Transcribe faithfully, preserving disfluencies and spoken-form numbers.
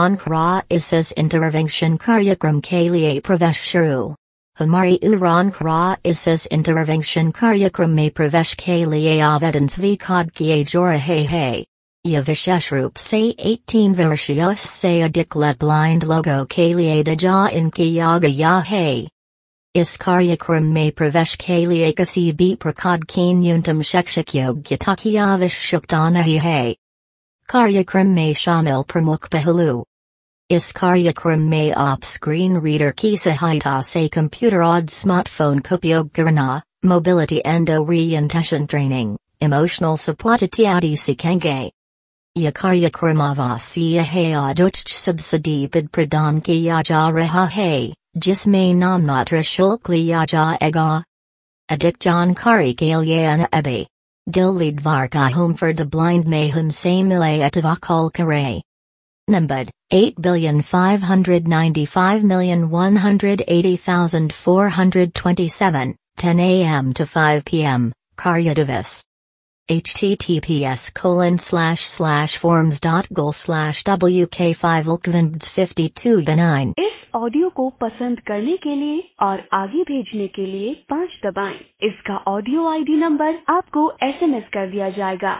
उड़ान खरा इस इंटरवेंशन कार्यक्रम के लिए प्रवेश शुरू। हमारी उड़ान खरा इस इंटरवेंशन कार्यक्रम में प्रवेश के लिए आवेदन स्वीकार किए जा रहे हैं। यह विशेष रूप से अठारह वर्षीय से अधिक ब्लाइंड लोगों के लिए डिजाइन किया गया है। इस कार्यक्रम में प्रवेश के लिए किसी भी प्रकार की न्यूनतम शैक्षिक योग्यता की आवश्यकता नहीं है। कार्यक्रम में शामिल प्रमुख पहलू। इस कार्यक्रम में आप स्क्रीन रीडर की सहायता से कंप्यूटर और स्मार्टफोन का उपयोग करना, mobility and orientation training, emotional support इत्यादि सीखेंगे। यह कार्यक्रम आवासीय है और उच्च सब्सिडी पर प्रदान किया जा रहा है, जिसमें नाममात्र शुल्क लिया जाएगा। अधिक जानकारी के लिए अभी Delhi Dwarka home for the blind में हमसे मिले अथवा कॉल करें। Number eight billion five hundred ninety-five million one hundred eighty thousand four hundred twenty-seven, ten a m to five p m, Karya Divis. https colon slash slash forms dot gol slash wk5 ulkvinds fifty-two benign. इस audio को पसंद करने के लिए और आगे भेजने के लिए पाँच दबाएं। इसका ऑडियो आईडी नंबर आपको एसएमएस कर दिया जाएगा।